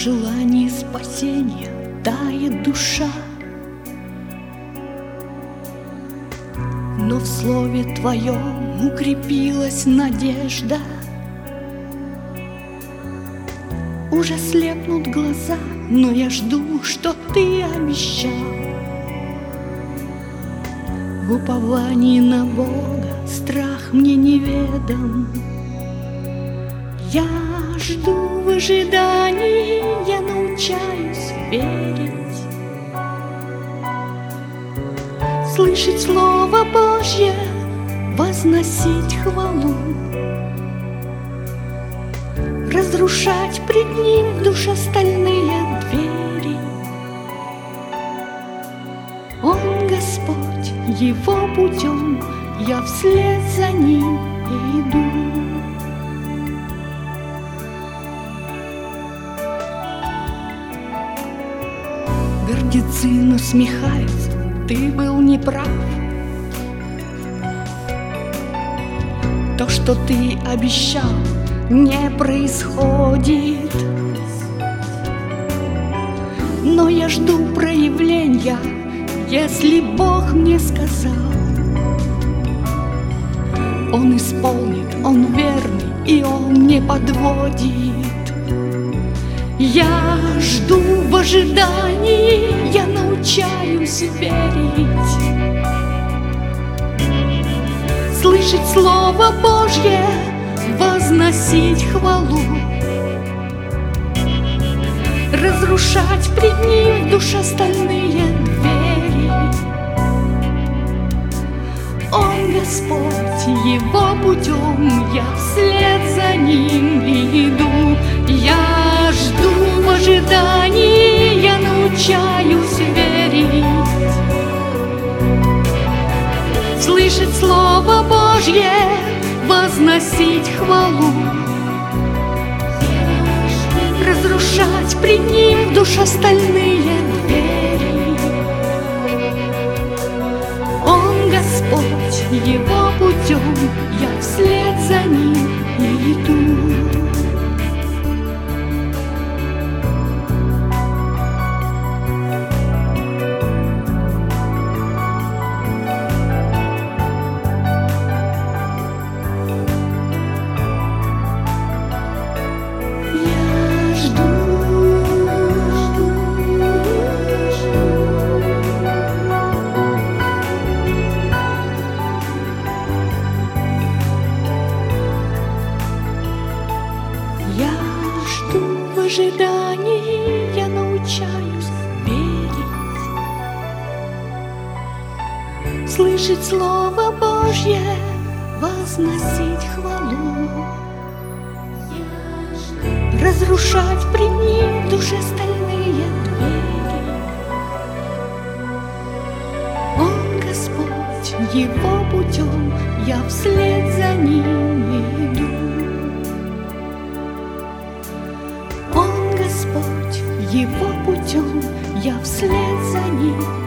желании спасения тает душа, но в слове Твоем укрепилась надежда. Уже слепнут глаза, но я жду, что Ты обещал. В уповании на Бога страх мне неведом. Я жду в ожидании, я научаюсь верить, слышать Слово Божье, возносить хвалу, разрушать пред Ним душестальные двери. Он Господь, Его путем я вслед за Ним иду. Гордецы насмехаются, ты был неправ. То, что ты обещал, не происходит. Но я жду проявления, если Бог мне сказал. Он исполнит, Он верный, и Он не подводит. Я жду в ожидании, я научаюсь верить, слышать Слово Божье, возносить хвалу, разрушать пред Ним душестальные двери. Он Господь, Его путем я вслед за Ним иду. Я жду в ожидании, я научаюсь верить, слышать Слово Божье, возносить хвалу, разрушать пред Ним душестальные двери. Он Господь, Его путем я вслед за Ним иду. Я жду в ожидании, я научаюсь верить, слышать Слово Божье, возносить хвалу, разрушать пред Ним душестальные двери. Он Господь, Его путем я вслед за Ним иду. Он Господь, Его путем я вслед за Ним